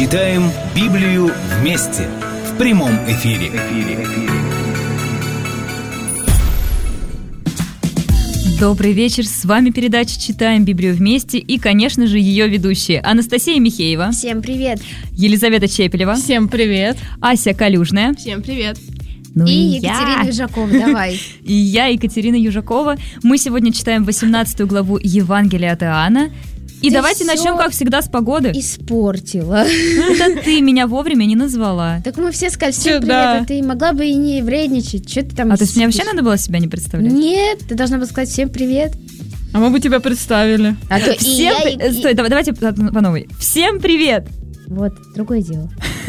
Читаем Библию вместе в прямом эфире. Добрый вечер, с вами передача «Читаем Библию вместе» и, конечно же, ее ведущие Анастасия Михеева. Всем привет. Елизавета Чепелева. Всем привет. Ася Калюжная. Всем привет. Ну и Екатерина Южакова, давай. И я, Екатерина Южакова. Мы сегодня читаем 18 главу Евангелия от Иоанна. И Ты давайте начнем, как всегда, с погоды. Испортила. Это ты меня вовремя не назвала. Так мы все сказали, всем привет, а ты могла бы и не вредничать. Что ты там... А то есть мне вообще надо было себя не представлять? Нет, ты должна была сказать всем привет. А мы бы тебя представили. А то Стой, давайте по новой. Всем привет! Вот, другое дело.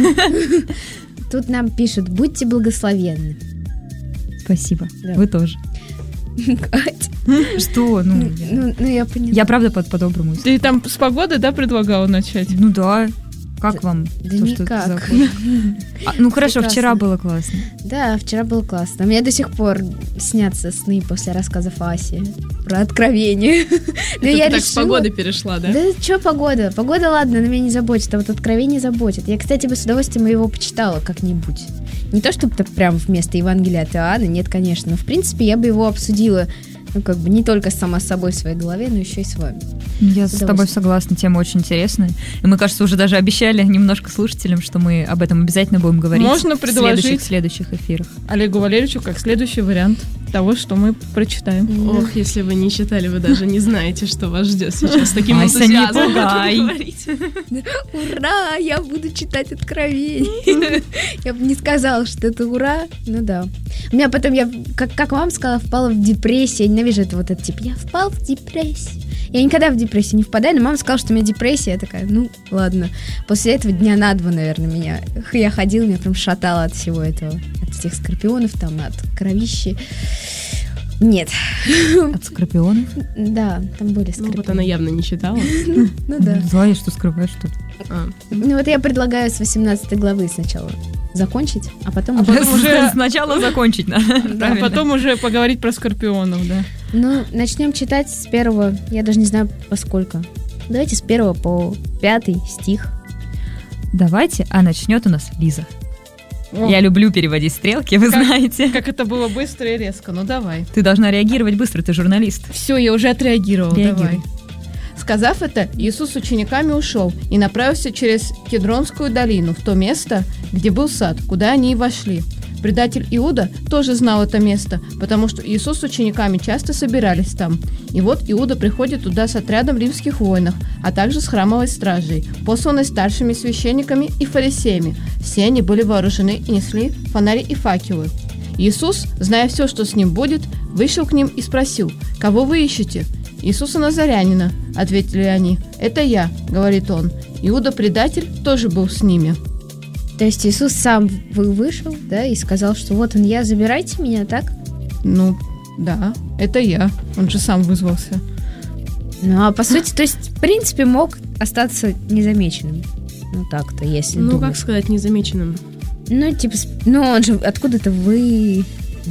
Тут нам пишут, будьте благословенны. Спасибо, вы тоже. Кать. Что? Ну, я поняла. Я правда по-доброму. Ты там с погоды, да, предлагала начать? Ну да. Как вам? Да никак. Ну хорошо, вчера было классно. Да, вчера было классно. Мне до сих пор снятся сны после рассказов Аси про откровение. Ты так с погоды перешла, да? Да что погода? Погода, ладно, на меня не заботит, а вот откровение заботит. Я, кстати, бы с удовольствием его почитала как-нибудь. Не то, чтобы прям вместо Евангелия от Иоанна, нет, конечно, но в принципе я бы его обсудила, не только сама с собой в своей голове, но еще и с вами. Я с тобой согласна, тема очень интересная. И мы, кажется, уже даже обещали немножко слушателям, что мы об этом обязательно будем говорить. Можно предложить в следующих эфирах. Олегу Валерьевичу как следующий вариант того, что мы прочитаем. Ох, если вы не читали, вы даже не знаете, что вас ждет сейчас. С таким энтузиазмом говорить. Ура, я буду читать откровение. Я бы не сказала, что это ура, ну да. У меня потом, я, как вам сказала, впала в депрессию. Я ненавижу это типа, я впал в депрессию. Я никогда в депрессию не впадаю, но мама сказала, что у меня депрессия. Я такая, ну ладно. После этого дня на 2, наверное, я ходила, меня прям шатало от всего этого. От этих скорпионов, там, от кровищи. Нет. От скорпионов? Да, там были скорпионы. Ну вот она явно не читала. Ну да. Злая, что скрываешь, что ли? Ну вот я предлагаю с 18 главы сначала закончить, а потом уже сначала закончить надо. А потом уже поговорить про скорпионов, да. Ну, начнем читать с 1, я даже не знаю по сколько. Давайте с 1 по 5 стих. Давайте, а начнет у нас Лиза. Я люблю переводить стрелки, вы знаете. Как это было быстро и резко, ну давай. Ты должна реагировать быстро, ты журналист. Все, я уже отреагировала, давай. Сказав это, Иисус с учениками ушел и направился через Кедронскую долину в то место, где был сад, куда они и вошли. Предатель Иуда тоже знал это место, потому что Иисус с учениками часто собирались там. И вот Иуда приходит туда с отрядом римских воинов, а также с храмовой стражей, посланной старшими священниками и фарисеями. Все они были вооружены и несли фонари и факелы. Иисус, зная все, что с ним будет, вышел к ним и спросил: «Кого вы ищете?» «Иисуса Назарянина», — ответили они. «Это я», — говорит он. Иуда-предатель тоже был с ними. То есть Иисус сам вышел, да, и сказал, что вот он я, забирайте меня, так? Ну, да, это я. Он же сам вызвался. Ну, а по сути, то есть, в принципе, мог остаться незамеченным. Ну, так-то, если думать. Ну, как сказать, незамеченным? Ну, типа, ну, он же откуда-то вышел,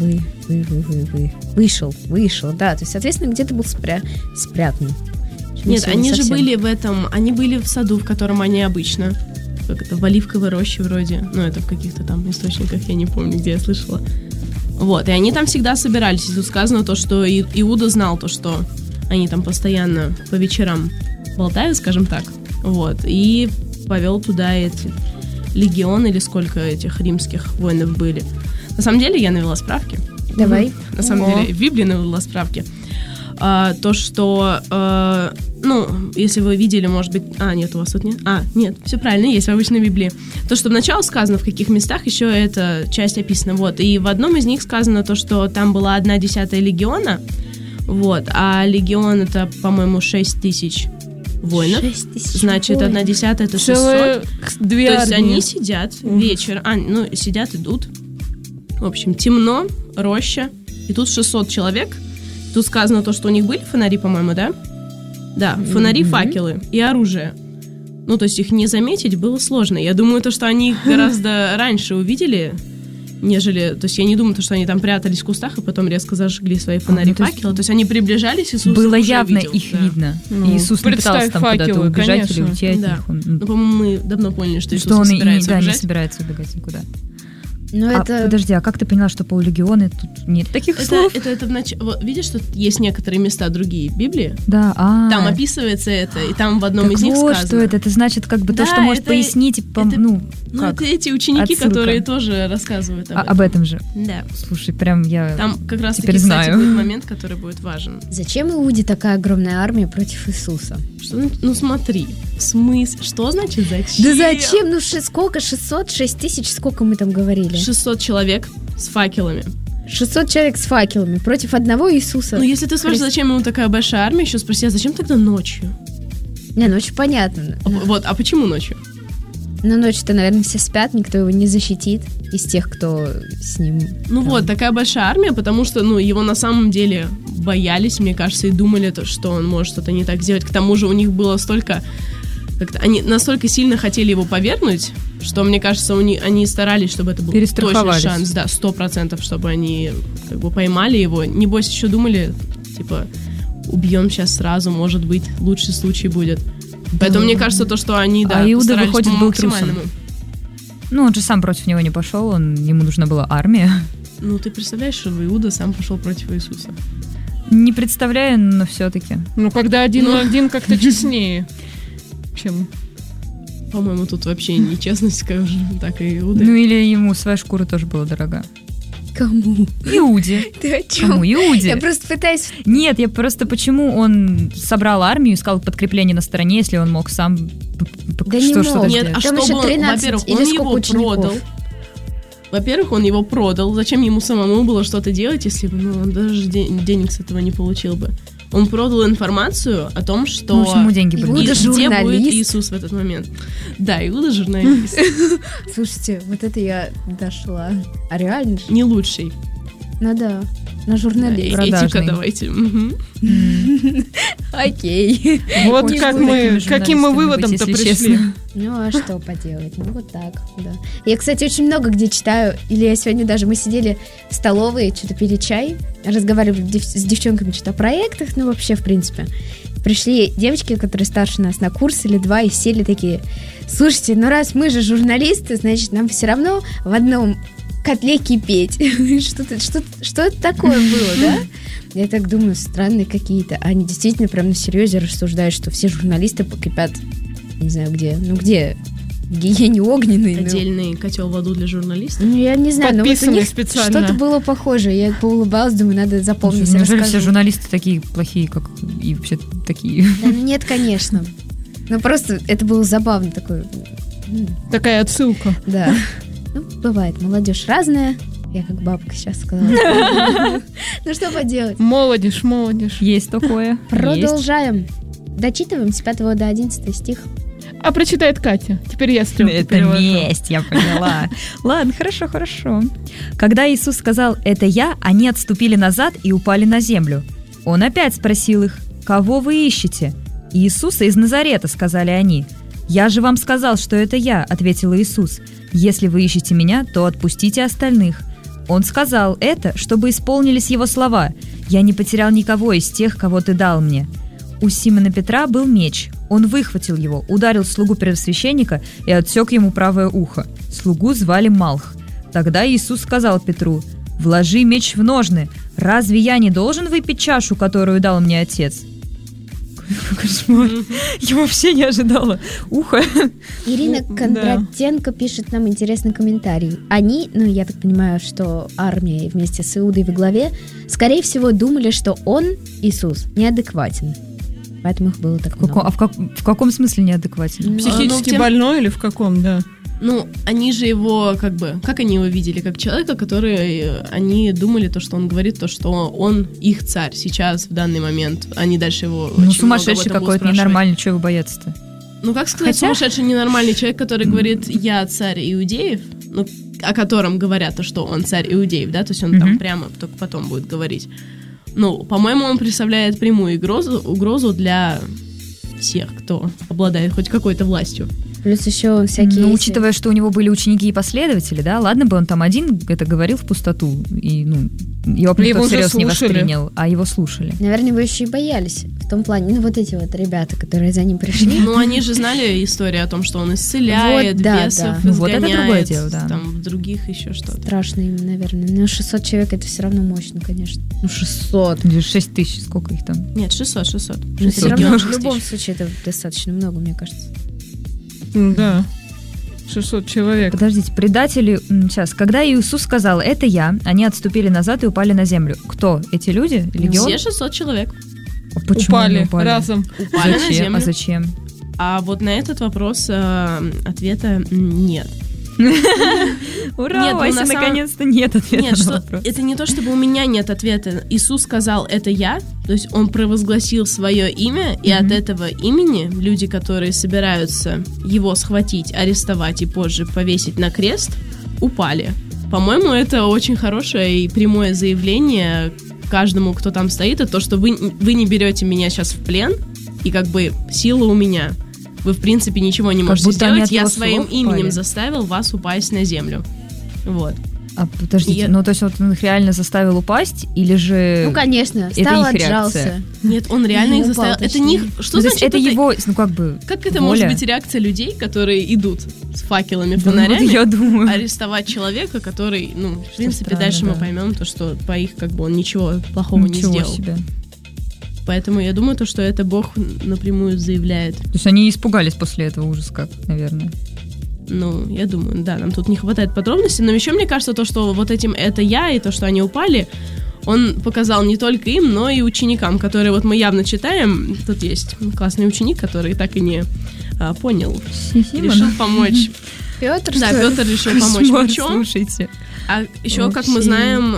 да, то есть, соответственно, где-то был спрятан. Нет, они же были они были в саду, в котором они обычно, как это, в оливковой роще вроде, ну, это в каких-то там источниках, я не помню, где я слышала. Вот, и они там всегда собирались, и тут сказано то, что Иуда знал то, что они там постоянно по вечерам болтают, скажем так, вот, и повел туда эти легионы, или сколько этих римских воинов были. На самом деле, я навела справки. Давай. На самом деле, в Библии навела справки. То, что, если вы видели, может быть... нет, у вас тут нет? Нет, все правильно, есть в обычной Библии. То, что вначале сказано, в каких местах еще эта часть описана. Вот. И в одном из них сказано то, что там была 1/10 легиона, вот, а легион это, по-моему, 6000 воинов. 6000 Значит, 1/10 это 600. Целые 2 То есть армии. они сидят вечер, сидят, идут. В общем, темно, роща, и тут 600 человек. Тут сказано то, что у них были фонари, по-моему, да? Да, фонари, факелы и оружие. Ну, то есть их не заметить было сложно. Я думаю, то, что они их гораздо раньше увидели нежели... То есть я не думаю, что они там прятались в кустах и потом резко зажгли свои фонари, факелы. То есть они приближались, Иисус было уже явно видел, их да. видно. И Иисус не пытался там куда-то убежать или уйти от них. Ну, по-моему, мы давно поняли, что Иисус он не собирается убежать. Не собирается убегать никуда. Но это... Подожди, а как ты поняла, что полулегионы? Тут нет таких слов? Это вот, видишь, что есть некоторые места другие в Библии? Да, Там описывается это, и там в одном так из них вот, сказано. Что это? Это значит как бы то, что может пояснить... это эти ученики, Отсылка. которые тоже рассказывают об этом же. Да. Слушай, прям я там как раз теперь таки, знаю. кстати, будет момент, который будет важен. Зачем Иуде такая огромная армия против Иисуса? Ну смотри, в смысле, что значит зачем? Да зачем? Ну сколько? 600? 6 тысяч? Сколько мы там говорили? 600 человек с факелами. 600 человек с факелами против одного Иисуса. Ну если ты спрашиваешь, зачем ему такая большая армия, еще спроси, а зачем тогда ночью? Не, ночью понятно. Вот, а почему ночью? Ну, ночью-то, наверное, все спят, никто его не защитит из тех, кто с ним... Ну вот, такая большая армия, потому что, его на самом деле боялись, мне кажется, и думали, что он может что-то не так сделать. К тому же у них было столько... Они настолько сильно хотели его повергнуть, что, мне кажется, они старались, чтобы это был точный шанс. Да, 100%, чтобы они поймали его. Небось, еще думали, убьем сейчас сразу, может быть, лучший случай будет. Поэтому мне кажется, то, что они, Иуда, выходит, был максимальному. Ну, он же сам против него не пошел, ему нужна была армия. Ну, ты представляешь, что Иуда сам пошел против Иисуса? Не представляю, но все-таки. Ну, когда один на один как-то честнее, чем... По-моему, тут вообще нечестность, скажем так, и Иуда. Ну, или ему своя шкура тоже была дорога. Кому? Иуде. Ты о чем? Кому? Иуде. Я просто пытаюсь... Нет, я просто почему он собрал армию, искал подкрепление на стороне, если он мог сам что-то Нет, сделать? А чтобы во-первых, он его продал. Во-первых, он его продал. Зачем ему самому было что-то делать, если бы он даже денег с этого не получил бы? Он продал информацию о том, что... Ну, почему деньги были? Иуда где будет журналист. Иисус в этот момент. Да, Иуда журналист. Слушайте, вот это я дошла. А реально же? Не лучший. Ну да, на журналист. Этика давайте. Окей. Вот каким мы выводом-то пришли. Ну а что поделать? Ну вот так, да. Я, кстати, очень много где читаю. Или я сегодня даже, мы сидели в столовой, что-то пили чай, разговаривали с девчонками что-то о проектах, ну вообще, в принципе. Пришли девочки, которые старше нас на курс или два, и сели такие: слушайте, ну раз мы же журналисты, значит, нам все равно в одном котле кипеть. Что это такое было, да? Я так думаю, странные какие-то. Они действительно прям на серьезе рассуждают, что все журналисты покипят, не знаю где. Ну где? В гиене огненной. Отдельный котел в аду для журналистов? Ну я не знаю, но вот у них специально. что-то было похожее. Я поулыбалась, думаю, надо запомнить. Неужели все журналисты такие плохие, как и вообще такие? Да, ну нет, конечно. Ну просто это было забавно такое. Такая отсылка. Да. Ну, бывает, молодежь разная. Я как бабка сейчас сказала. Ну, что поделать? Молодежь. Есть такое. Продолжаем. Дочитываем с 5 до 11 стих. А прочитает Катя. Теперь я стрелку Это перевожу. месть, я поняла. Ладно, хорошо. Когда Иисус сказал «это я», они отступили назад и упали на землю. Он опять спросил их: «Кого вы ищете?» «Иисуса из Назарета», — сказали они. «Я же вам сказал, что это я», — ответил Иисус. «Если вы ищете меня, то отпустите остальных». Он сказал это, чтобы исполнились его слова: «Я не потерял никого из тех, кого ты дал мне». У Симона Петра был меч. Он выхватил его, ударил слугу первосвященника и отсек ему правое ухо. Слугу звали Малх. Тогда Иисус сказал Петру: «Вложи меч в ножны. Разве я не должен выпить чашу, которую дал мне Отец?» Кошмар. Я вообще не ожидала. Ухо. Ирина Кондратенко пишет нам интересный комментарий. Они, я так понимаю, что армия вместе с Иудой во главе, скорее всего, думали, что он, Иисус, неадекватен. Поэтому их было так много. А в каком смысле неадекватен? Психически больной или в каком, да? Ну, они же его, как они его видели? Как человека, который, они думали то, что он говорит, то, что он их царь сейчас, в данный момент. Они дальше его очень сумасшедший какой-то, ненормальный, чего его бояться-то? Ну, как сказать, сумасшедший, ненормальный человек, который говорит: «Я царь иудеев», ну, о котором говорят то, что он царь иудеев, да, то есть он там прямо только потом будет говорить. Ну, по-моему, он представляет прямую угрозу для всех, кто обладает хоть какой-то властью. Плюс еще всякие... Ну, учитывая, что у него были ученики и последователи, да, ладно бы он там один это говорил в пустоту, и, ну, его никто всерьез не воспринял, а его слушали. Наверное, его еще и боялись в том плане. Ну, вот эти вот ребята, которые за ним пришли. Ну, они же знали историю о том, что он исцеляет, вот, да, бесов, да. изгоняет, вот это другое дело, да. Там в других еще что-то. Страшно им, наверное. Но 600 человек, это все равно мощно, конечно. Ну, 600. 6 тысяч, сколько их там? Нет, 600. Но все равно, в любом случае, это достаточно много, мне кажется. Да. 600 человек. Подождите, предатели... Сейчас, когда Иисус сказал «это я», они отступили назад и упали на землю. Кто? Эти люди? Легион? Все 600 человек. А почему они Упали разом. Упали на Зачем? землю. А зачем? А вот на этот вопрос ответа нет. Ура, Нет, ну, Вася, на самом- наконец-то нет ответа Нет, на что, вопрос. это не то, чтобы у меня нет ответа. Иисус сказал «это я», то есть он провозгласил свое имя, и от этого имени люди, которые собираются его схватить, арестовать и позже повесить на крест, упали. По-моему, это очень хорошее и прямое заявление каждому, кто там стоит, это то, что вы не берете меня сейчас в плен, и как бы сила у меня. Вы, в принципе, ничего не Как можете будто они сделать. от Я его своим слов именем упали. заставил вас упасть на землю. Вот. А подождите, Я- ну то есть вот он их реально заставил упасть, или же... Ну, конечно, это встал, их реакция? отжался. Нет, он реально их Упал, заставил. Это точнее. не... Что Ну, то есть значит это его, ну как бы, Как это воля? может быть реакция людей, которые идут с факелами, Да, ну, вот фонарями, я думаю. арестовать человека, который, ну, в принципе, странно, дальше мы да. поймем то, что по их, как бы, он ничего плохого Ничего не сделал. себе. Поэтому я думаю, то, что это Бог напрямую заявляет. То есть они испугались после этого, ужас как, наверное. Ну, я думаю, да, нам тут не хватает подробностей, но еще мне кажется то, что вот этим «это я» и то, что они упали, он показал не только им, но и ученикам, которые вот мы явно читаем. Тут есть классный ученик, который так и не понял, решил помочь. Петр, Да, что ли? Петр решил помочь Кошмар, мечом. слушайте. А еще, как мы Вообще. знаем,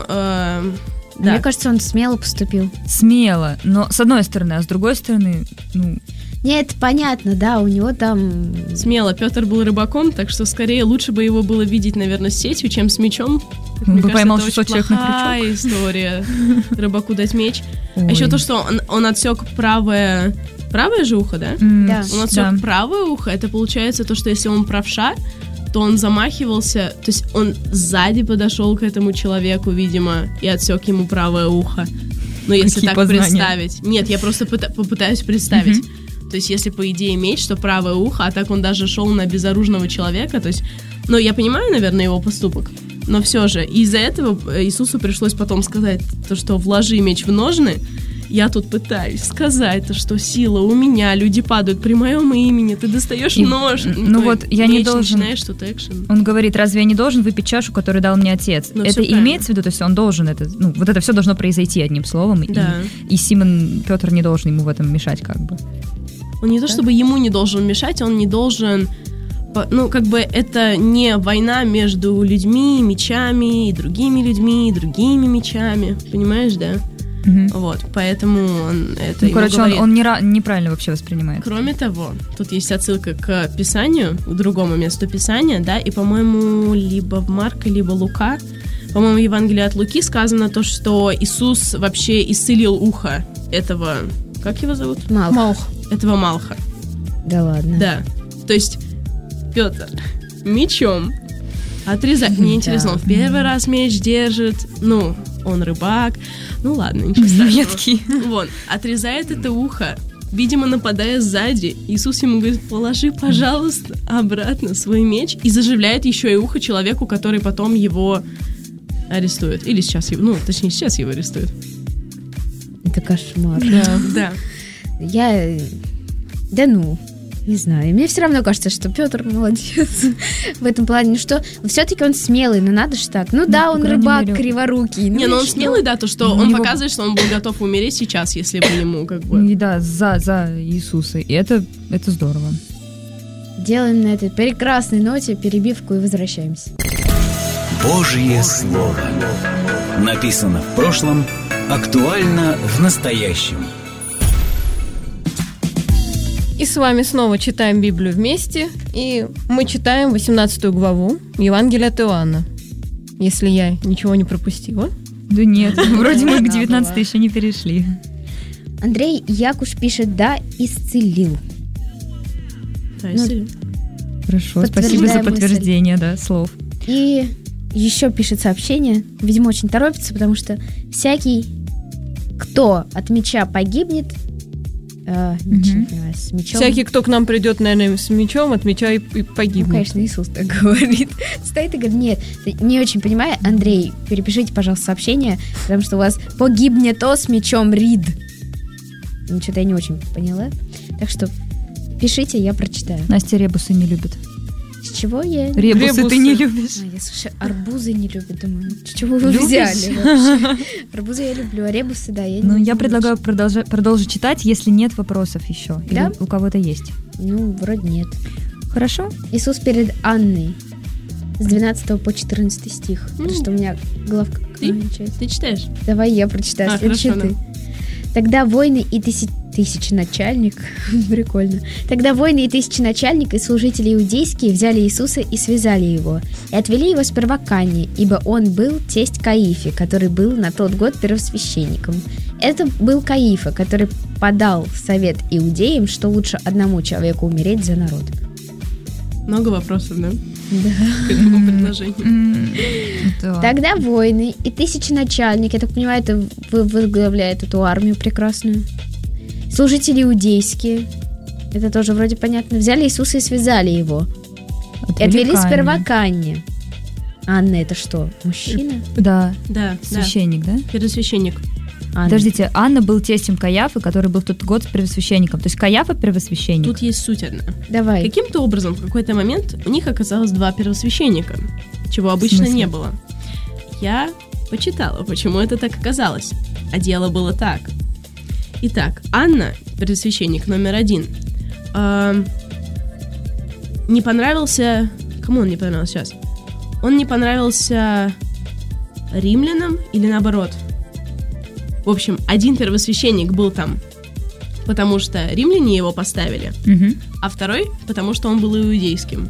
Мне да, кажется, он смело поступил. Смело, но с одной стороны, а с другой стороны, ну, Нет, понятно, да, у него там... смело. Петр был рыбаком, так что скорее лучше бы его было видеть, наверное, с сетью, чем с мечом. Он Мне бы кажется, поймал это 600 очень человек на плохая история. Рыбаку дать меч. А ой. еще то, что он отсек правое же ухо, да? Да. Он отсек правое ухо. Это получается то, что если он правша, то он замахивался, то есть он сзади подошел к этому человеку, видимо, и отсек ему правое ухо. Ну, если Какие так познания. представить. Нет, я просто попытаюсь представить. То есть, если по идее меч, то правое ухо, а так он даже шел на безоружного человека. То есть, ну, я понимаю, наверное, его поступок. Но все же, из-за этого Иисусу пришлось потом сказать то, что вложи меч в ножны. Я тут пытаюсь сказать то, что сила у меня, люди падают при моем имени, ты достаешь И, нож. ну твой вот, я не меч, должен- начинаешь тут экшен. Он говорит, разве я не должен выпить чашу, которую дал мне отец? Ну, это всё правильно. имеется в виду, то есть он должен это, ну, вот это все должно произойти одним словом, Да. и Симон Петр не должен ему в этом мешать, как бы. Он не то чтобы ему не должен мешать, он не должен... Ну, как бы это не война между людьми, мечами, и другими людьми, и другими мечами. Понимаешь, да? Мгм. Вот, поэтому он это Ну, ему короче, говорит. он неправильно вообще воспринимает. Кроме того, тут есть отсылка к Писанию, к другому месту Писания, да, и, по-моему, либо в Марка, либо Лука, по-моему, в Евангелии от Луки сказано то, что Иисус вообще исцелил ухо этого... Как его зовут? Малх. Этого Малха. Да ладно. Да. То есть Петр мечом отрезает. Мне интересно, он в первый раз меч держит. Ну, он рыбак. Ну ладно, ничего страшного. Меткий. Вон, отрезает это ухо. Видимо, нападая сзади, Иисус ему говорит, положи, пожалуйста, обратно свой меч. И заживляет еще и ухо человеку, который потом его арестует. Или сейчас его, ну, точнее, сейчас его арестуют. Это кошмар. Да. Я... Да ну, не знаю. Мне все равно кажется, что Петр молодец в этом плане. Ну что, все-таки он смелый, но надо же так. Ну да, по он крайней рыбак, мере, криворукий. Не, и ну он что? смелый, да, то, что У он него- показывает, что он был готов умереть сейчас, если бы ему как бы... И да, за Иисуса. И это здорово. Делаем на этой прекрасной ноте перебивку и возвращаемся. Божье Слово. Написано в прошлом, актуально в настоящем. И с вами снова читаем Библию вместе. И мы читаем 18 главу Евангелия от Иоанна. Если я ничего не пропустила. Да нет, вроде мы к Она 19 была. еще не перешли. Андрей Якуш пишет, да, исцелил. Да, Ну, если- Хорошо, спасибо за подтверждение, да, слов. И еще пишет сообщение, видимо, очень торопится, потому что всякий, кто от меча погибнет, с мечом... Всякий, кто к нам придет, наверное, с мечом, от меча и погибнет. Ну, конечно, Иисус так говорит. Стоит и говорит, нет, не очень понимаю, Андрей, перепишите, пожалуйста, сообщение, потому что у вас погибнет то с мечом Рид. Ну, что-то я не очень поняла. Так что пишите, я прочитаю. Настя ребусы не любит. С чего я... Ребусы ты не любишь. Я, слушай, арбузы не люблю, думаю, с чего вы взяли вообще? Арбузы я люблю, а ребусы, да, я не люблю. Ну, я предлагаю продолжить читать, если нет вопросов еще. Да? Или у кого-то есть. Ну, вроде нет. Хорошо. Иисус перед Анной. С 12 по 14 стих. Потому что у меня головка... Ты читаешь? Давай я прочитаю, следующий ты. Да. Тогда воины и тысяченачальник, прикольно. Тогда воины и тысяченачальник и служители иудейские взяли Иисуса и связали его, и отвели его сперва к Анне, ибо он был тесть Каифе, который был на тот год первосвященником. Это был Каифа, который подал совет иудеям, что лучше одному человеку умереть за народ. Много вопросов, да? Да. К этому предложению. Да. Тогда воины и тысяченачальник, я так понимаю, это возглавляет эту армию прекрасную. Служители иудейские, это тоже вроде понятно, взяли Иисуса и связали его. И отвели сперва к Анне. Анна это что, мужчина? Да. Да. Священник, да? Первосвященник. Анна. Подождите, Анна был тестем Каяфы, который был в тот год первосвященником. То есть Каяфа первосвященник. Тут есть суть одна. Давай. Каким-то образом в какой-то момент у них оказалось 2 первосвященника, чего обычно не было. Я почитала, почему это так оказалось. А дело было так. Итак, Анна, первосвященник номер 1, не понравился... Кому он не понравился сейчас? Он не понравился римлянам или наоборот? В общем, один первосвященник был там, потому что римляне его поставили, а второй, потому что он был иудейским.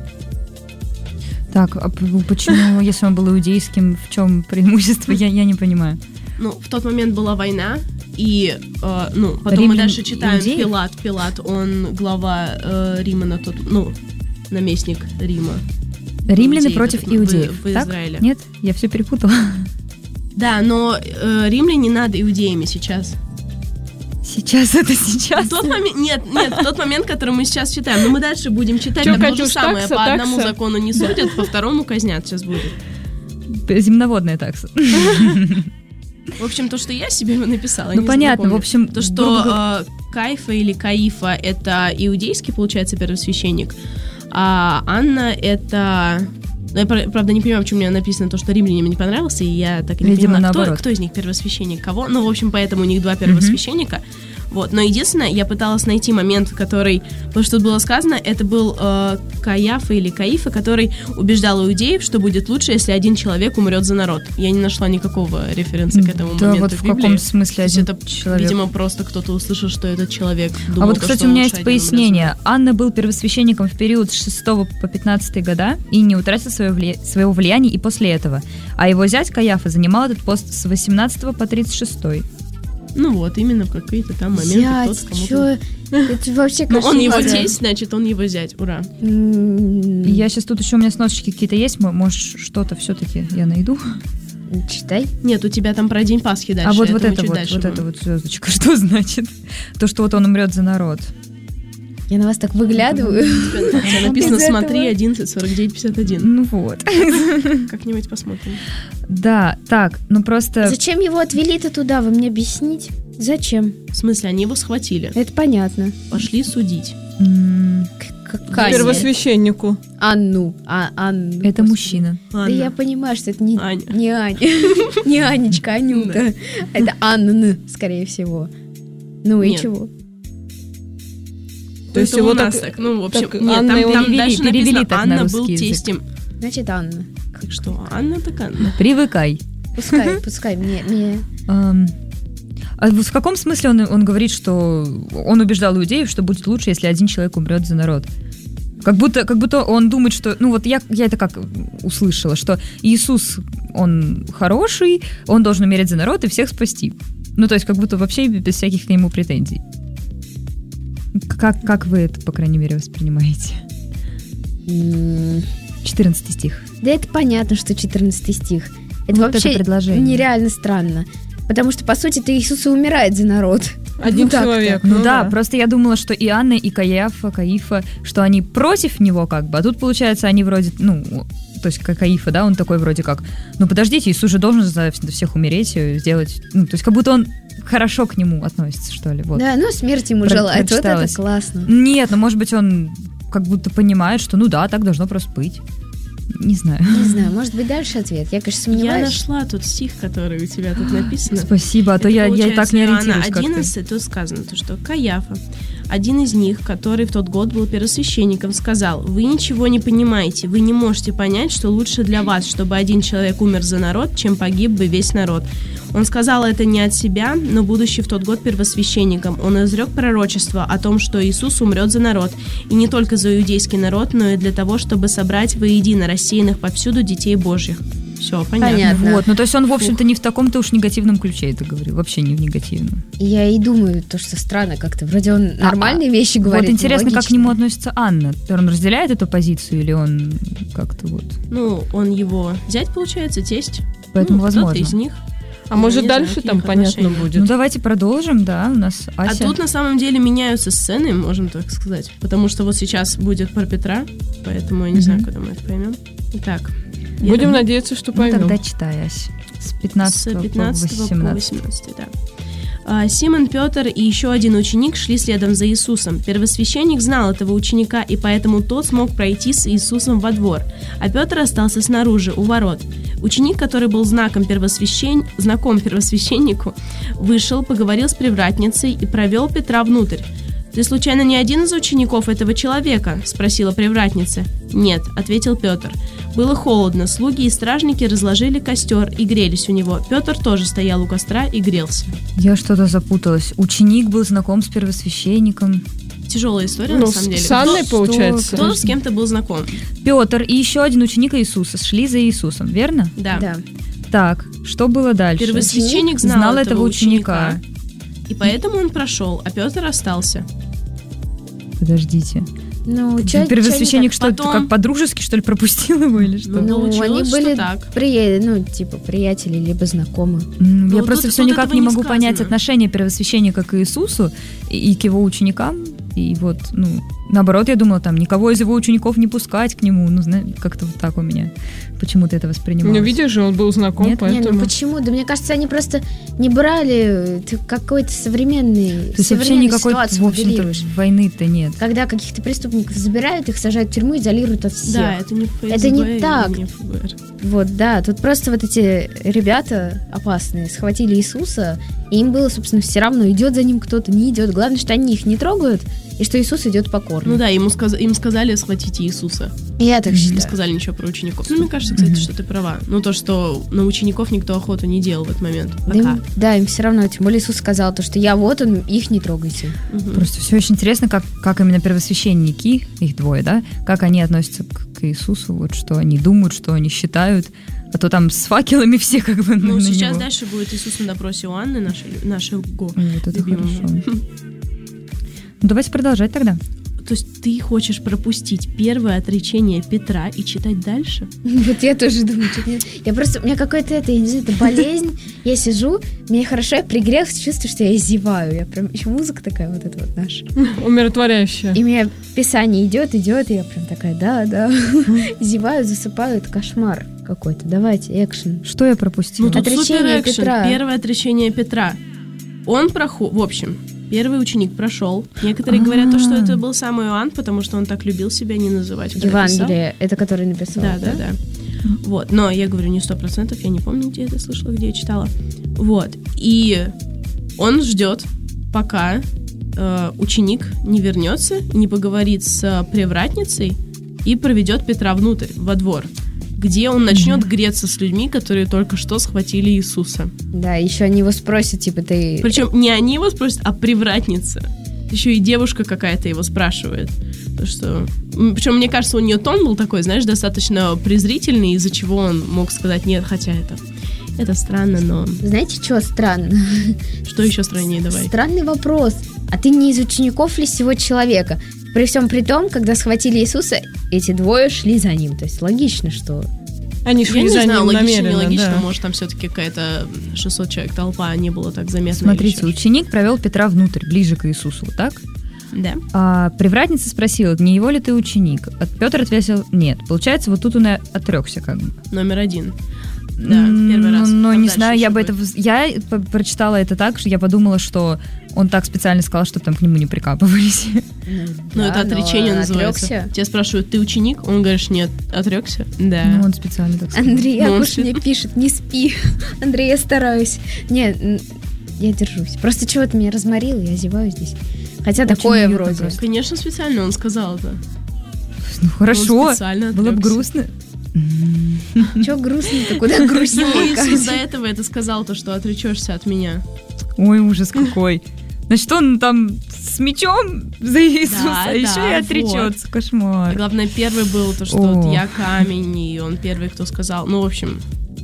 Так, а почему, если он был иудейским, в чем преимущество, я не понимаю. Ну, в тот момент была война, и, потом мы дальше читаем Пилат, он глава Рима на тот, наместник Рима. Римляне против иудеев, в так? Израиле. Нет? Я все перепутала. Да, но римляне над иудеями сейчас. Сейчас это сейчас? В тот момент, нет, в тот момент, который мы сейчас читаем. Но мы дальше будем читать, Чё, там то Катюш, же самое. такса, По одному такса? закону не судят, по второму казнят сейчас будет. Земноводная такса. В общем, то, что я себе написала. Ну, понятно, в общем... То, что Кайфа или Каифа — это иудейский, получается, первосвященник, а Анна — это... Я, правда, не понимаю, почему у меня написано то, что римлянам не понравился, и я так и не понимала, кто из них первосвященник, кого. Ну, в общем, поэтому у них 2 первосвященника. Вот. Но единственное, я пыталась найти момент, который... Потому что тут было сказано, это был Каяфа или Каифа, который убеждал иудеев, что будет лучше, если один человек умрет за народ. Я не нашла никакого референса к этому моменту вот в Библии. в каком смысле один это, человек? Видимо, просто кто-то услышал, что этот человек думал, А вот, кстати, что у меня лучше есть один пояснение. Анна был первосвященником в период с 6 по 15 года и не утратил своего влияния и после этого. А его зять Каяфа занимал этот пост с 18 по 36. Ну вот, именно в какие-то там моменты кто-то кому-то... Это вообще Ну, он его кошмар. тесть, значит, он его зять. Ура. Я сейчас тут еще у меня сносочки какие-то есть, может, что-то все-таки я найду. Читай. Нет, у тебя там про День Пасхи дальше. А вот это это вот звездочка, что значит? То, что вот он умрет за народ. Я на вас так выглядываю. У тебя написано Без «Смотри, этого. 11:49:51». Ну вот. Как-нибудь посмотрим. Да, так, ну просто... Зачем его отвели-то туда, вы мне объясните? Зачем? В смысле, они его схватили. Это понятно. Пошли судить. Какая? Первосвященнику. Анну. Это мужчина. Да я понимаю, что это не Аня. не Аня. Не Анечка, Анюта. Это Анна, скорее всего. Ну и Нет. чего? То есть это его у нас так- так. Ну, в общем, так нет, Анна его там перевели- дальше перевели написано, так на Анна русский был язык. тестем. Значит, Анна. Так что, Анна так Анна. Привыкай. Пускай, мне... А вот в каком смысле он говорит, что он убеждал иудеев, что будет лучше, если один человек умрет за народ? Как будто он думает, что... Ну вот я это как услышала, что Иисус, он хороший, он должен умереть за народ и всех спасти. Ну то есть как будто вообще без всяких к нему претензий. Как вы это, по крайней мере, воспринимаете? 14 стих. Да это понятно, что 14 стих. Это вот вообще это предложение. нереально странно. Потому что, по сути-то, Иисус и умирает за народ. Один человек. Ну да, просто я думала, что и Анна, и Каифа, что они против него как бы, а тут, получается, они вроде, то есть как Каифа, да, он такой вроде как, подождите, Иисус же должен за всех умереть, сделать, то есть как будто он хорошо к нему относится, что ли. Вот. Да, смерть ему желает, вот это классно. Нет, может быть, он как будто понимает, что, так должно просто быть. Не знаю. Не знаю, может быть, дальше ответ. Я, конечно, сомневаюсь. Я нашла тут стих, который у тебя тут написан. Спасибо, а то я и так не ориентируюсь как-то. 11, тут сказано, что Каяфа, один из них, который в тот год был первосвященником, сказал: «Вы ничего не понимаете, вы не можете понять, что лучше для вас, чтобы один человек умер за народ, чем погиб бы весь народ». Он сказал это не от себя, но будучи в тот год первосвященником, он изрек пророчество о том, что Иисус умрет за народ, и не только за иудейский народ, но и для того, чтобы собрать воедино рассеянных повсюду детей Божьих. Все, понятно. Вот, то есть он, в общем-то, не в таком-то уж негативном ключе это говорил, вообще не в негативном. Я и думаю, то, что странно как-то, вроде он нормальные вещи говорит. Вот интересно, как к нему относится Анна. Он разделяет эту позицию или он как-то вот... Он его зять, получается, тесть. Поэтому возможно. Кто-то из них. А может, дальше там понятно будет? Давайте продолжим, да, у нас Ася. А тут, на самом деле, меняются сцены, можем так сказать. Потому что вот сейчас будет про Петра, поэтому я не знаю, когда мы это поймем. Итак. Будем надеяться, что поймем. Тогда читай, Ася. С 15 по 18. Да. Симон, Петр и еще один ученик шли следом за Иисусом. Первосвященник знал этого ученика, и поэтому тот смог пройти с Иисусом во двор, а Петр остался снаружи, у ворот. Ученик, который был знаком знаком первосвященнику, вышел, поговорил с привратницей и провел Петра внутрь. «Ты, случайно, не один из учеников этого человека?» – спросила привратница. «Нет», – ответил Петр. Было холодно, слуги и стражники разложили костер и грелись у него. Петр тоже стоял у костра и грелся. Я что-то запуталась. Ученик был знаком с первосвященником. Тяжелая история, на самом деле. С Анной, получается. Кто с кем-то был знаком. Петр и еще один ученик Иисуса шли за Иисусом, верно? Да. Так, что было дальше? Первосвященник знал этого ученика. И поэтому он прошел, а Петр остался. Подождите. Первосвященник что-то как по-дружески, что ли, пропустил его или что? Они были приятели, либо знакомые. Я просто все никак не могу понять отношение первосвященника к Иисусу и к его ученикам. И вот, наоборот, я думала, там, никого из его учеников не пускать к нему. Как-то вот так у меня почему-то это воспринималось. Видишь же, он был знаком, Нет? поэтому... почему? Да мне кажется, они просто не брали какой-то современный... То есть вообще никакой, в общем-то, войны-то нет. Когда каких-то преступников забирают, их сажают в тюрьму, изолируют от всех. Да, это не ФСБ, это не так. Не ФБР. Вот, да, тут просто вот эти ребята опасные схватили Иисуса, и им было, собственно, все равно, идет за ним кто-то, не идет. Главное, что они их не трогают, и что Иисус идет покорно. Им сказали: схватите Иисуса. Я так считаю. Не сказали ничего про учеников. Мне кажется, кстати, что ты права. То, что на учеников никто охоту не делал в этот момент. Да, им все равно. Тем более Иисус сказал, что я вот он, их не трогайте. Просто все очень интересно, как именно первосвященники, их двое, да, как они относятся к Иисусу, вот что они думают, что они считают. А то там с факелами все как бы на сейчас него. Дальше будет Иисус на допросе у Анны, нашей Вот это хорошо. Давайте продолжать тогда. То есть ты хочешь пропустить первое отречение Петра и читать дальше? Вот я тоже думаю, у меня какой-то я не знаю, это болезнь. Я сижу, мне хорошо, я пригрелась, чувствую, что я зеваю. Я прям, еще музыка такая вот эта вот наша. Умиротворяющая. И у меня писание идет, и я прям такая, да. Зеваю, засыпаю, это кошмар какой-то. Давайте, экшен. Что я пропустила? Тут отречение супер экшен. Петра. Первое отречение Петра. Он в общем, первый ученик прошел. Некоторые говорят, что это был сам Иоанн, потому что он так любил себя не называть. Евангелие, это который написал. Да. Вот, но я говорю не 100%, я не помню, где это слышала, где я читала. Вот, и он ждет, пока ученик не вернется, не поговорит с привратницей и проведет Петра внутрь, во двор, где он начнет греться с людьми, которые только что схватили Иисуса. Да, еще они его спросят, ты... Причем не они его спросят, а привратница. Еще и девушка какая-то его спрашивает. Причем, мне кажется, у нее тон был такой, знаешь, достаточно презрительный, из-за чего он мог сказать нет, хотя это странно, но... Знаете, что странно? Что еще страннее, давай? Странный вопрос. А ты не из учеников ли сего человека? При всем при том, когда схватили Иисуса, эти двое шли за ним. То есть логично, что... Они шли за ним логично, намеренно, нелогично, да. может, там все-таки какая-то 600 человек толпа, не было так заметно. Смотрите, ученик провел Петра внутрь, ближе к Иисусу, так? Да. А привратница спросила, не его ли ты ученик? Петр ответил, нет. Получается, вот тут он и отрекся как бы. Номер 1. Да, первый раз. Но Там не дальше знаю, еще я бы будет. это... Я прочитала это так, что я подумала, что он так специально сказал, что там к нему не прикапывались. Ну, это отречение называется. Отрекся. Тебя спрашивают, ты ученик? Он говоришь, нет. Отрекся? Да. Ну, он специально так сказал. Андрей Ну, он Якуш мне пишет, не спи. Андрей, я стараюсь. Нет, я держусь. Просто чего-то меня разморило, я зеваю здесь. Хотя Очень такое уютно вроде. просто. Конечно, специально он сказал это. Ну, хорошо, Он специально было бы отрекся. грустно. Чё грустно-то? Куда грустнее? Ну, Иисус Катя? до этого это сказал, то, что отречешься от меня. Ой, ужас какой. Значит, он там с мечом за Иисуса, Да, а еще да, и отречется. Кошмар. А главное, первый был то, что О. вот я камень, и он первый, кто сказал. Ну, в общем,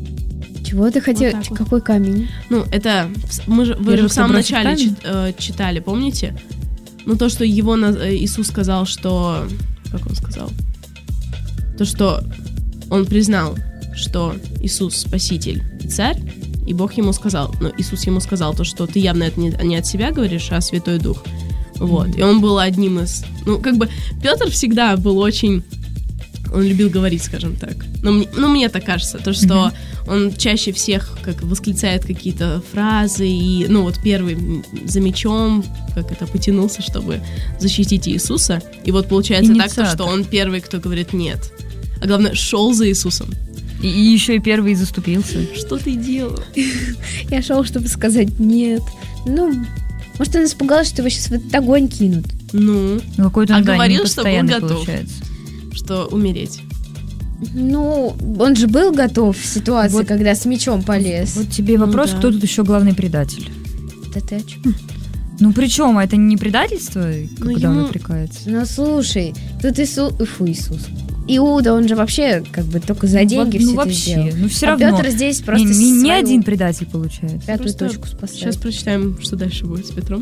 Чего ты хотел? Вот так вот. Какой камень? ну, это... Вы же Первый, в самом кто бросит начале камень? читали, помните? Ну, то, что его Иисус сказал, что... Как он сказал? То, что он признал, что Иисус Спаситель и Царь, и Бог ему сказал, ну, Иисус ему сказал то, что ты явно это не от себя говоришь, а Святой Дух. Вот. И он был одним из... Ну, как бы Петр всегда был очень... Он любил говорить, скажем так. Мне так кажется, то, что он чаще всех как восклицает какие-то фразы, и, ну, вот первый за мечом, как это, потянулся, чтобы защитить Иисуса. И вот получается так, то, Инициатор. что он первый, кто говорит «нет». А главное, шел за Иисусом. И еще и первый заступился. Что ты делал? Я шел, чтобы сказать нет. Ну, может, он испугалась, что его сейчас в этот огонь кинут. Ну, Ну, какой-то А он, да, говорил, что был непостоянный готов. получается. что умереть. Ну, он же был готов в ситуации, Вот- когда с мечом полез. Вот тебе и вопрос, да. кто тут еще главный предатель? Это ты о чем? Ну, причем, это не предательство, когда он ему- отрекается? Ну, слушай, тут Иисус. Иуда, он же вообще как бы только за деньги Вот, все ну, это вообще, сделал. ну, все А равно. Петр здесь просто не свою один предатель получается. пятую Просто точку спасает. Сейчас прочитаем, что дальше будет с Петром.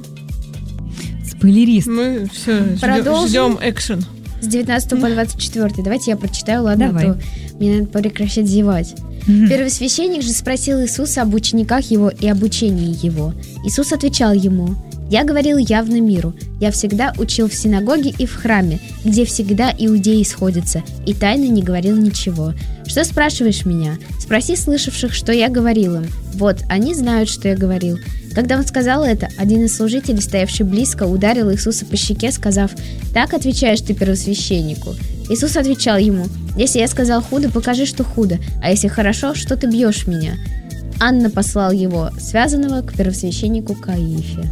Спойлерист. Мы все Продолжим? ждем экшен. С 19 по 24. Давайте я прочитаю, ладно? Давай. А то мне надо прекращать зевать. Первосвященник же спросил Иисуса об учениках его и об учении его. Иисус отвечал ему: «Я говорил явно миру. Я всегда учил в синагоге и в храме, где всегда иудеи сходятся, и тайно не говорил ничего. Что спрашиваешь меня? Спроси слышавших, что я говорил им. Вот, они знают, что я говорил». Когда он сказал это, один из служителей, стоявший близко, ударил Иисуса по щеке, сказав: «Так отвечаешь ты первосвященнику». Иисус отвечал ему: «Если я сказал худо, покажи, что худо, а если хорошо, что ты бьешь меня». Анна послал его, связанного, к первосвященнику Каифе.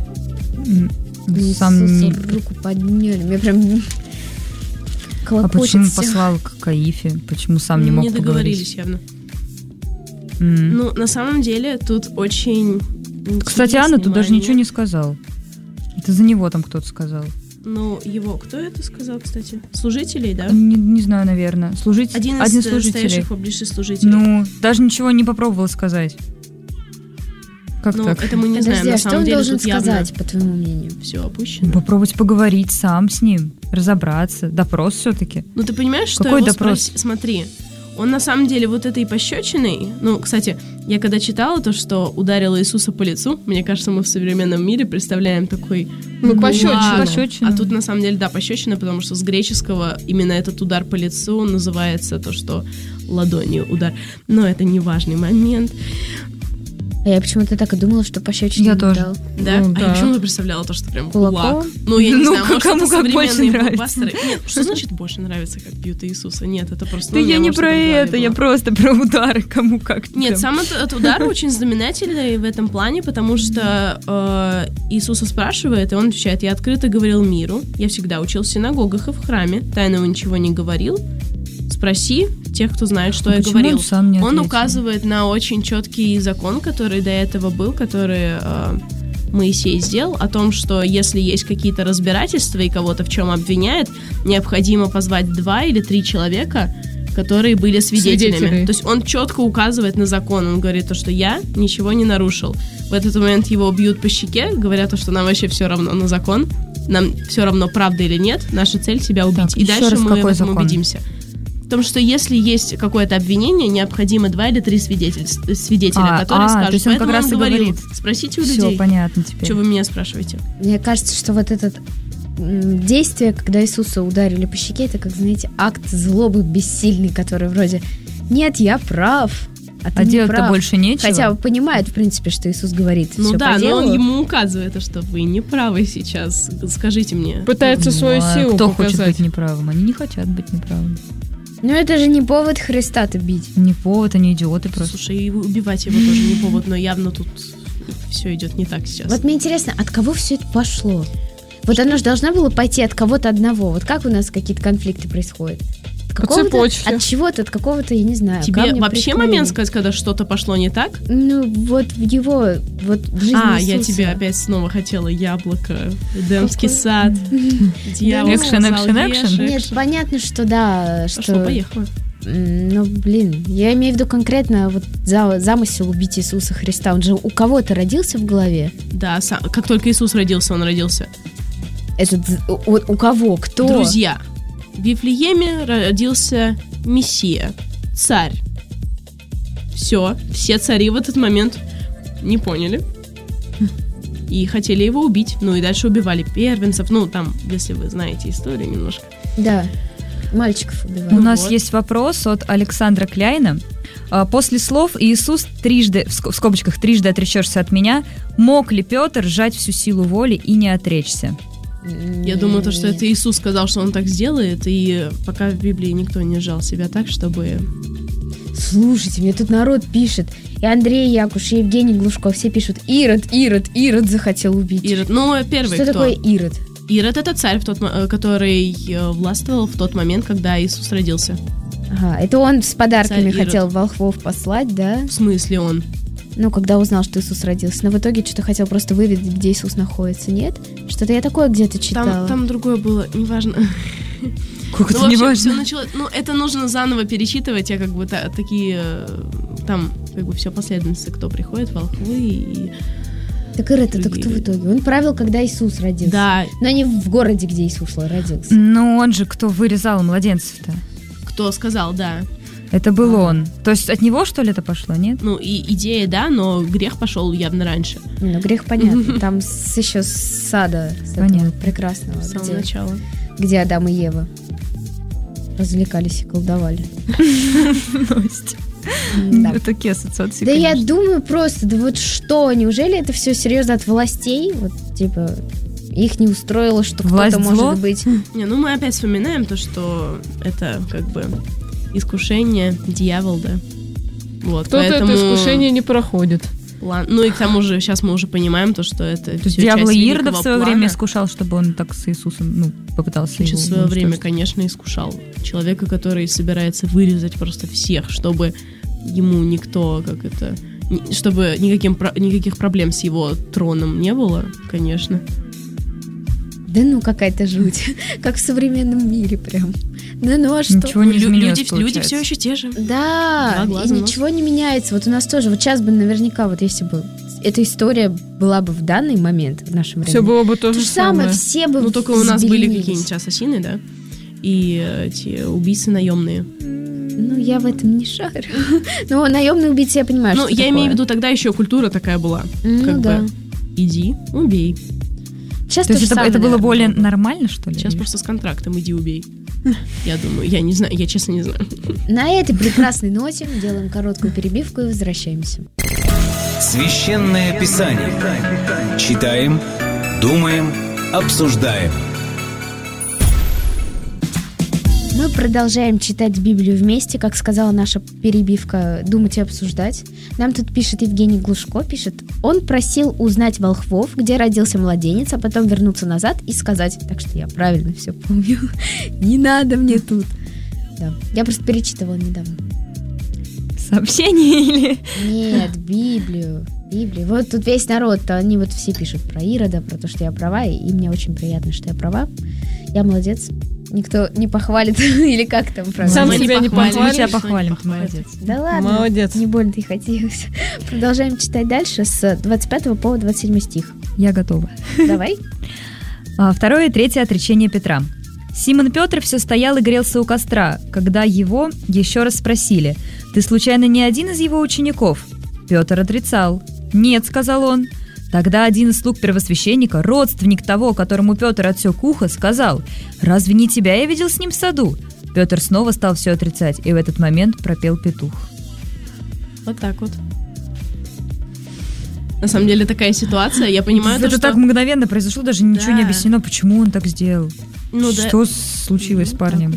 Сам не... Руку подняли, мне прям А колокотит почему всё. послал к Каифе? Почему сам не мог Не договорились поговорить? явно. М. Ну, на самом деле, тут очень... Кстати, Анна тут даже ничего не сказал. Это за него там кто-то сказал. Ну, его... Кто это сказал, кстати? Служителей, да? Не знаю, наверное. Один из служителей. стоящих поближе служителей. Ну, даже ничего не попробовал сказать. Как Ну, так? это мы не знаем. Подожди, На а что самом он деле должен тут явно сказать, по твоему мнению? все опущено. Попробовать поговорить сам с ним, разобраться. Допрос все-таки. Ну, ты понимаешь, что Какой его допрос? Смотри, он на самом деле вот этой пощечиной... Ну, кстати, я когда читала то, что ударила Иисуса по лицу, мне кажется, мы в современном мире представляем такой... Ну, пощечину. Пощечину. А тут на самом деле, да, пощечина, потому что с греческого именно этот удар по лицу называется то, что ладонью удар. Но это не важный момент. А я почему-то так и думала, что пощечину Я не тоже. дал. Да? Ну, А да. я почему-то представляла то, что прям Кулаком? кулак. Ну, я не Ну, знаю, может, кому это как больше современные нравится. блокбастеры. Нет, что значит больше нравится, как бьют Иисуса? Нет, это просто... Да ну, у я меня, не может, про в голове это, я было. просто про удары, кому как. Нет, там. сам этот удар очень знаменательный в этом плане, потому что Иисуса спрашивает, и он отвечает: «Я открыто говорил миру, я всегда учил в синагогах и в храме, тайного ничего не говорил. Спроси тех, кто знает, что я Почему говорил». он сам не Он ответил? указывает на очень четкий закон, который до этого был, который Моисей сделал, о том, что если есть какие-то разбирательства и кого-то в чем обвиняет, необходимо позвать 2 или 3 человека, которые были свидетелями. Свидетели. То есть он четко указывает на закон, он говорит то, что я ничего не нарушил. В этот момент его бьют по щеке, говорят то, что нам вообще все равно на закон, нам все равно, правда или нет, наша цель себя убить. Так, и дальше раз, мы в этом закон? убедимся. В том, что если есть какое-то обвинение, необходимо 2 или 3 свидетеля, которые скажут. То есть он Поэтому как раз и говорит. Спросите у Все людей. понятно теперь. Что вы меня спрашиваете? Мне кажется, что вот это действие, когда Иисуса ударили по щеке, это, как, знаете, акт злобы бессильный, который вроде «нет, я прав». А делать-то больше нечего. Хотя понимает, в принципе, что Иисус говорит Ну всё да, по но делу. он ему указывает, что вы не правы сейчас. Скажите мне. Пытается свою силу Кто показать. хочет быть неправым? Они не хотят быть неправыми. Но это же не повод Христа-то бить. Не повод, они идиоты просто. Слушай, и убивать его тоже не повод, но явно тут все идет не так сейчас. Вот мне интересно, от кого все это пошло? Вот оно же должно было пойти от кого-то одного. Вот как у нас какие-то конфликты происходят? По цепочке. От чего-то, от какого-то, я не знаю. Тебе камня вообще преткновения. момент сказать, когда что-то пошло не так? Ну, вот в его, вот в жизни Я Иисуса. тебе опять снова хотела яблоко, Эдемский сад, дьявол Экшен, сказал, экшен, ешь, экшен. Нет, понятно, что да, что... Пошло, поехало. Ну, блин, я имею в виду конкретно вот замысел убить Иисуса Христа. Он же у кого-то родился в голове. Да, как только Иисус родился, он родился. У кого? Кто? Друзья, в Вифлееме родился Мессия, царь. Все цари в этот момент не поняли и хотели его убить. Ну и дальше убивали первенцев. Ну там, если вы знаете историю немножко. Да, мальчиков убивали. У нас есть вопрос от Александра Кляйна. После слов «Иисус трижды, в скобочках, трижды отречешься от меня», мог ли Петр сжать всю силу воли и не отречься? Я думаю, что это Иисус сказал, что он так сделает, и пока в Библии никто не сжал себя так, чтобы... Слушайте, мне тут народ пишет. И Андрей Якуш, и Евгений Глушко, все пишут: Ирод захотел убить. Ирод, первый Что кто? такое Ирод? Ирод — это царь, который властвовал в тот момент, когда Иисус родился. Ага, это он с подарками Царь Ирод. хотел волхвов послать, да? В смысле он? Ну, когда узнал, что Иисус родился. Но в итоге что-то хотел просто выведать, где Иисус находится. Нет? Что-то я такое где-то читала. Там другое было, неважно. Как это Ну, в общем, неважно? всё началось... это нужно заново перечитывать, я как бы такие... Там как бы все последовательности, кто приходит, волхвы и... Так Ирод, это другие кто в люди. итоге? Он правил, когда Иисус родился. Да, Но не в городе, где Иисус родился. Ну он же кто вырезал младенцев-то? кто сказал, да. Это был он. То есть от него, что ли, это пошло, нет? Ну, и идея, да, но грех пошел явно раньше, Ну, грех понятно. Там еще с сада, с этого Понятно. прекрасного, с самого начала. где Адам и Ева развлекались и колдовали. Да. Такие ассоциации, Да я конечно. думаю просто, да вот что, неужели это все серьезно от властей? Вот, типа, их не устроило, что Власть кто-то зло? может быть... Не, ну мы опять вспоминаем то, что это как бы искушение, дьявол, да. Вот, Кто-то поэтому это искушение не проходит. план. Ну и к тому же сейчас мы уже понимаем то, что это То есть всё дьявол часть Ирода великого в свое плана. время искушал, чтобы он так с Иисусом, попытался его В свое время, уничтожить. конечно, искушал. Человека, который собирается вырезать просто всех, чтобы ему никто, чтобы никаких проблем с его троном не было, конечно. Да ну, какая-то жуть. Как в современном мире прям. Да ну, а что? Ничего не изменилось, Люди получается. все еще те же. Да, Два и глаза, нос. ничего не меняется. Вот у нас тоже, вот сейчас бы наверняка, вот если бы эта история была бы в данный момент, в нашем времени, Все было бы то то же же самое, самое. все бы Ну, только у нас были взбеленились. какие-нибудь ассасины, да? И эти убийцы наемные. Ну, я в этом не шарю. Ну, наемные убийцы, я понимаю, Ну, что я имею в такое. виду, тогда еще культура такая была. Ну, Как да. бы, иди, убей. Сейчас То есть то же это самое, было наверное, более было. нормально, что ли? Сейчас или просто с контрактом иди, убей. Я думаю, я не знаю, я честно не знаю. На этой прекрасной ноте делаем короткую перебивку и возвращаемся. Священное Писание. Читаем, думаем, обсуждаем. Мы продолжаем читать Библию вместе, как сказала наша перебивка, думать и обсуждать. Нам тут пишет Евгений Глушко, пишет: он просил узнать волхвов, где родился младенец, а потом вернуться назад и сказать. Так что я правильно все помню. Не надо мне тут. Да. Я просто перечитывала недавно. Сообщение или... Нет, Библию. Вот тут весь народ, они вот все пишут про Ирода, про то, что я права, и мне очень приятно, что я права. Я молодец. Никто не похвалит, или как там правильно? Сам Мы себя не похвалим, Мы похвалишь. тебя что похвалим, не ты молодец. Да ладно, Молодец. не больно-то и хотелось. Продолжаем читать дальше с 25 по 27 стих. Я готова. Давай. Второе и третье отречение Петра. Симон Петр все стоял и грелся у костра, когда его еще раз спросили: «Ты случайно не один из его учеников?» Петр отрицал. «Нет», — сказал он. Тогда один из слуг первосвященника, родственник того, которому Петр отсек ухо, сказал: «Разве не тебя я видел с ним в саду?» Петр снова стал все отрицать, и в этот момент пропел петух. Вот так вот. На самом деле такая ситуация, я понимаю, это что... так мгновенно произошло, даже ничего не объяснено, почему он так сделал. Ну, что случилось с парнем?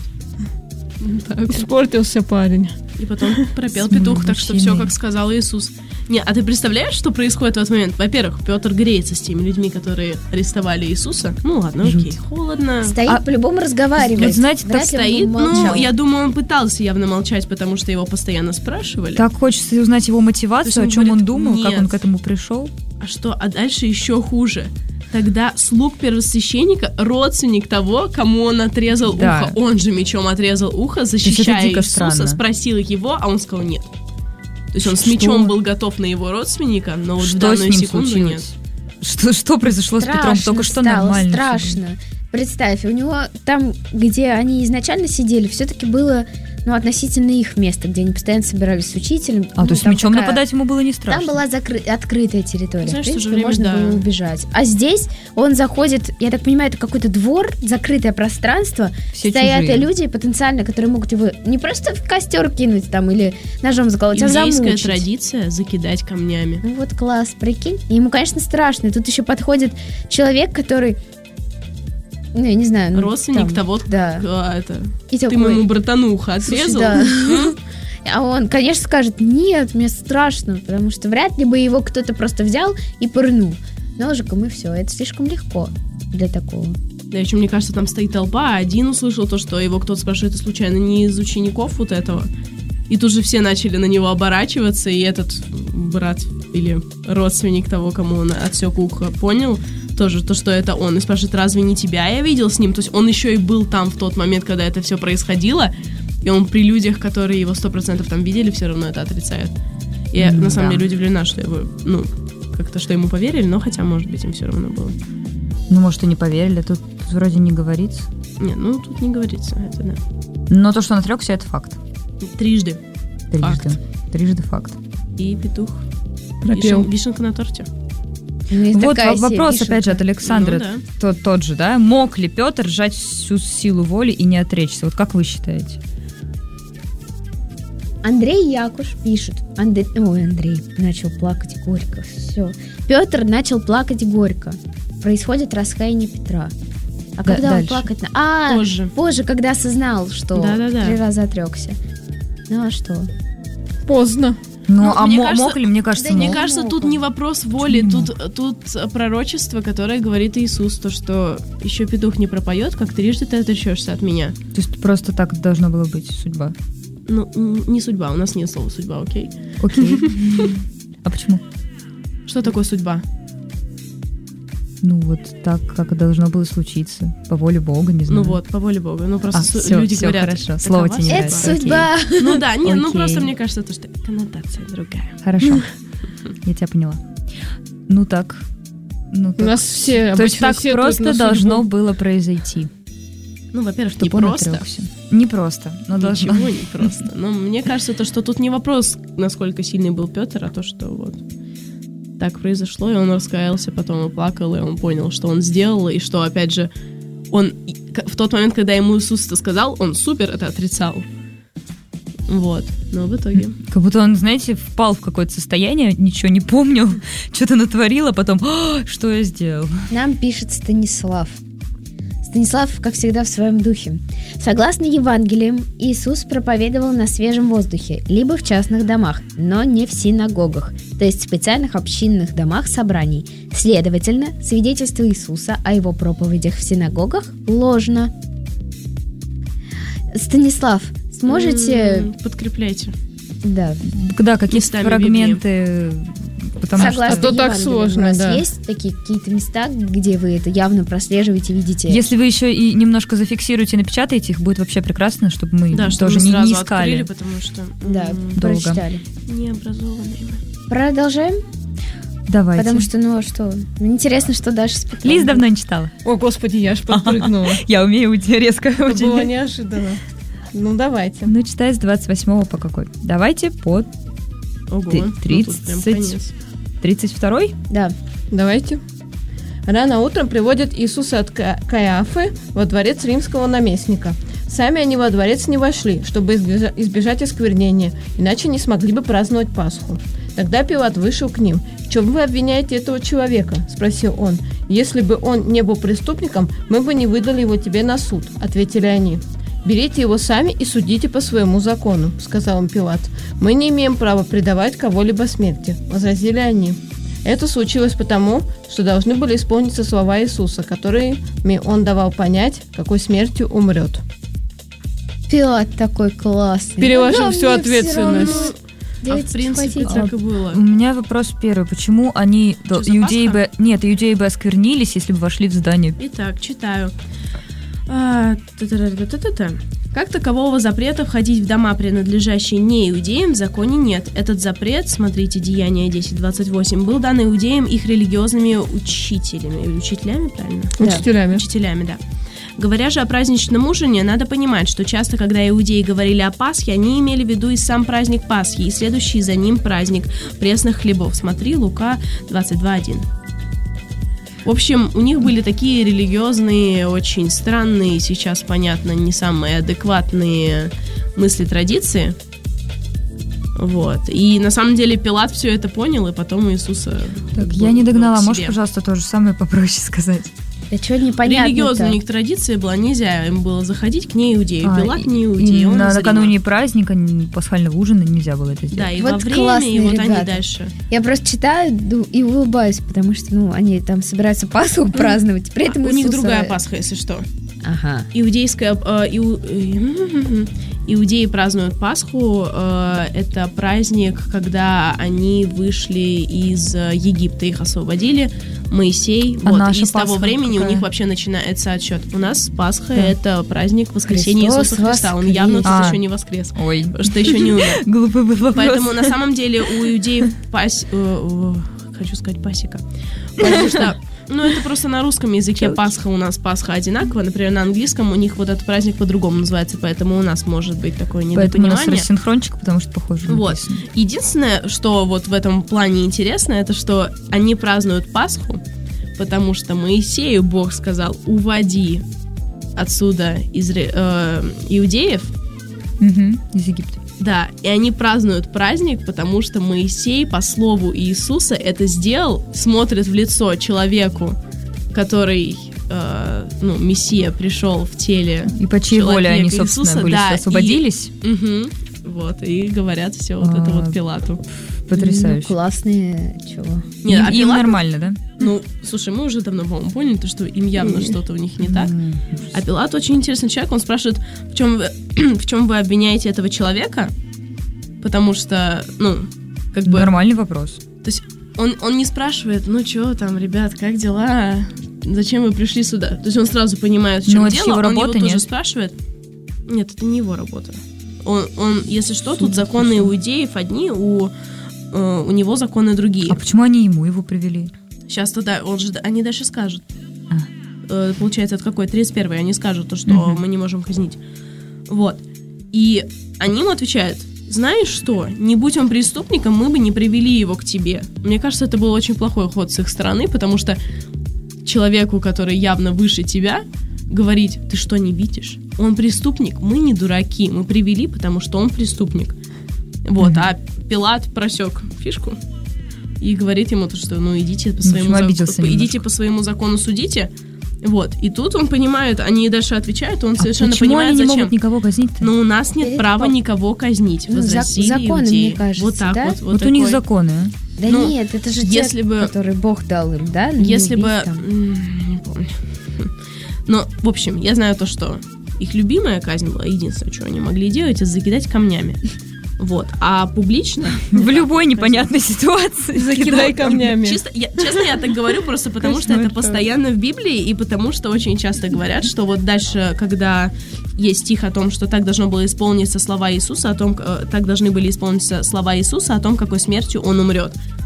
Испортился парень. И потом пропел петух, так что все, как сказал Иисус. Не, а ты представляешь, что происходит в этот момент? Во-первых, Петр греется с теми людьми, которые арестовали Иисуса. Ну ладно, окей, холодно. Стоит, по-любому разговаривает. Знаете, так стоит, ну, я думаю, он пытался явно молчать, потому что его постоянно спрашивали. Так хочется узнать его мотивацию, о чем он думал, как он к этому пришел. А дальше еще хуже. Тогда слуг первосвященника, родственник того, кому он отрезал ухо, он же мечом отрезал ухо, защищая Иисуса, спросил его, а он сказал нет. То есть он с мечом был готов на его родственника, но вот в данную секунду нет. Что произошло страшно с Петром? Только что нормально. Страшно. Представь, у него там, где они изначально сидели, все-таки было относительно их место, где они постоянно собирались с учителем. То есть мечом нападать ему было не страшно? Там была открытая территория. Знаешь, в принципе, можно было убежать. А здесь он заходит, я так понимаю, это какой-то двор, закрытое пространство. Все стоят чужие. люди потенциально, которые могут его не просто в костер кинуть там или ножом заколоть, а замучить. Индейская традиция закидать камнями. Ну вот класс, прикинь. И ему, конечно, страшно. И тут еще подходит человек, который... я не знаю. Родственник того, да. Ты такой, моему братану ухо отрезал? Да. А он, конечно, скажет: нет, мне страшно, потому что вряд ли бы его кто-то просто взял и пырнул ножиком, и все. Это слишком легко для такого. Да, еще, мне кажется, там стоит толпа, а один услышал то, что его кто-то спрашивает, это случайно не из учеников вот этого? И тут же все начали на него оборачиваться, и этот брат или родственник того, кому он отсек ухо, понял тоже то, что это он, и спрашивает: разве не тебя я видел с ним? То есть он еще и был там в тот момент, когда это все происходило, и он при людях, которые его 100% там видели, все равно это отрицает. И я, на самом деле, удивлена, что его, как-то, что ему поверили, но хотя, может быть, им все равно было. Может, и не поверили, тут вроде не говорится. Не, тут не говорится, это да. Но то, что он отрекся, это факт. Трижды факт. И петух. Пропел. Вишенка на торте. Вот вопрос, опять же, от Александра. Тот же, да? Мог ли Петр сжать всю силу воли и не отречься? Вот как вы считаете? Андрей Якуш пишет. Андрей начал плакать горько. Все. Петр начал плакать горько. Происходит раскаяние Петра. А когда дальше. он плакать... позже, когда осознал, что 3 раза отрекся. Ну а что? Поздно. Мог ли? Мне кажется, Мне кажется, тут не вопрос воли, тут пророчество, которое говорит Иисус, то, что еще петух не пропоет, как трижды ты отречешься от меня. То есть просто так должно было быть, судьба? Не судьба, у нас нет слова судьба, окей? Окей. А почему? Что такое судьба? Вот так, как должно было случиться. По воле Бога, не знаю. По воле Бога. Просто всё, люди говорят... хорошо. Слово тебе не это нравится. судьба. Просто мне кажется, то, что коннотация другая. Хорошо. Я тебя поняла. Так. У нас все... То есть так просто должно было произойти. Во-первых, не просто. Не просто, но должно. Ничего не просто. Но мне кажется, то, что тут не вопрос, насколько сильный был Петр, а то, что вот так произошло, и он раскаялся, потом и плакал, и он понял, что он сделал, и что, опять же, он в тот момент, когда ему Иисус это сказал, он супер это отрицал. Вот. Но в итоге... Как будто он, знаете, впал в какое-то состояние, ничего не помнил, что-то натворил, а потом, что я сделал? Нам пишет Станислав. Станислав, как всегда, в своем духе. Согласно Евангелиям, Иисус проповедовал на свежем воздухе, либо в частных домах, но не в синагогах, то есть в специальных общинных домах собраний. Следовательно, свидетельство Иисуса о его проповедях в синагогах ложно. Станислав, сможете... Подкрепляйте. Да. Какие-то фрагменты... Согласно что так сложно, у нас да. есть такие какие-то места, где вы это явно прослеживаете, видите? Если вы еще и немножко зафиксируете и напечатаете их, будет вообще прекрасно, чтобы мы тоже не искали. Открыли, потому что прочитали. необразованные мы. Продолжаем? Давайте. Потому что, интересно, что дальше с Петром. Лиз давно не читала. О, господи, я аж подпрыгнула. Я умею резко Это очень. было неожиданно. Ну, давайте. Ну, читай с 28 по какой? Давайте по Ого, 32-й? Да. Давайте. Рано утром приводят Иисуса от Каиафы во дворец римского наместника. Сами они во дворец не вошли, чтобы избежать осквернения, иначе не смогли бы праздновать Пасху. Тогда Пилат вышел к ним. «В чем вы обвиняете этого человека?» – спросил он. «Если бы он не был преступником, мы бы не выдали его тебе на суд», – ответили они. «Берите его сами и судите по своему закону», – сказал им Пилат. «Мы не имеем права предавать кого-либо смерти», – возразили они. Это случилось потому, что должны были исполниться слова Иисуса, которыми он давал понять, какой смертью умрет. Пилат такой классный. Переложил всю ответственность. в принципе, так и было. У меня вопрос первый. Почему они... иудеи бы осквернились, если бы вошли в здание? Итак, читаю. Как такового запрета входить в дома, принадлежащие не иудеям, в законе нет. Этот запрет, смотрите, Деяния 10:28, был дан иудеям их религиозными учителями. Учителями, правильно? Учителями. Учителями, да. Говоря же о праздничном ужине, надо понимать, что часто, когда иудеи говорили о Пасхе, они имели в виду и сам праздник Пасхи, и следующий за ним праздник пресных хлебов. Смотри, Лука 22:1. В общем, у них были такие религиозные, очень странные, сейчас, понятно, не самые адекватные мысли, традиции. Вот. И на самом деле Пилат все это понял, и потом Иисуса... Так, я не догнала. Можешь, пожалуйста, то же самое попроще сказать? Да что непонятно-то? Религиозная у них традиция была, нельзя им было заходить к неиудею. Пилат не иудей, он накануне праздника, пасхального ужина нельзя было это сделать. Да, и вот во время, и вот ребята. они дальше. Я просто читаю и улыбаюсь, потому что, они там собираются Пасху праздновать. При этом У них Иисуса... другая Пасха, если что. Ага. Иудеи празднуют Пасху. Это праздник, когда они вышли из Египта, их освободили. Моисей. А и с того Пасха времени какая? у них вообще начинается отсчет. У нас Пасха это праздник воскресения Иисуса Христа. Он явно тут еще не воскрес. Ой. Потому что еще не умер. Глупый был вопрос. Поэтому на самом деле у иудеев хочу сказать пасека. Потому что это просто на русском языке Пасха, у нас Пасха одинаково. Например, на английском у них вот этот праздник по-другому называется, поэтому у нас может быть такое недопонимание. Поэтому у нас рассинхрончик, потому что похоже Вот. написано. Единственное, что вот в этом плане интересно, это что они празднуют Пасху, потому что Моисею Бог сказал: уводи отсюда иудеев. Из Египта. Да, и они празднуют праздник, потому что Моисей, по слову Иисуса, это сделал, смотрит в лицо человеку, который, Мессия пришел в теле И по чьей воле они, собственно, Иисуса, были освободились? Вот, и говорят все вот это вот Пилату. Потрясающе. Классные, чего? Нет, Им нормально, да? Слушай, мы уже давно, по-моему, поняли, то, что им явно что-то у них не так. А Пилат очень интересный человек, он спрашивает, в чем вы обвиняете этого человека? Потому что, Нормальный вопрос. То есть он не спрашивает, что там, ребят, как дела? Зачем вы пришли сюда? То есть он сразу понимает, в чем дело, его он работа, его тоже нет? спрашивает. Нет, это не его работа. Он, если что, тут законы иудеев одни, у него законы другие. А почему они его привели? Сейчас туда, они дальше скажут. Получается, это какой? 31-й, они скажут, что мы не можем казнить. Вот. И они ему отвечают: знаешь что, не будь он преступником, мы бы не привели его к тебе. Мне кажется, это был очень плохой ход с их стороны, потому что человеку, который явно выше тебя, говорить: ты что, не видишь? Он преступник, мы не дураки, мы привели, потому что он преступник. Вот, а Пилат просек фишку и говорит ему, что идите по своему закону судите. Вот, и тут он понимает, они дальше отвечают, он совершенно понимает, они не зачем. могут никого казнить-то? Но у нас нет права никого казнить. Возразили законы, иудеи. мне кажется, вот так да? вот у них законы, а? Да нет, это же если бы, который Бог дал им, да? Если бы... Не помню. Но, в общем, я знаю то, что их любимая казнь была, единственное, что они могли делать, это закидать камнями. Вот. А публично... В любой непонятной ситуации закидай камнями. Честно, я так говорю просто потому, что это постоянно в Библии, и потому что очень часто говорят, что вот дальше, когда есть стих о том, что так должно было исполниться слова Иисуса, так должны были исполниться слова Иисуса о том, какой смертью он умрет.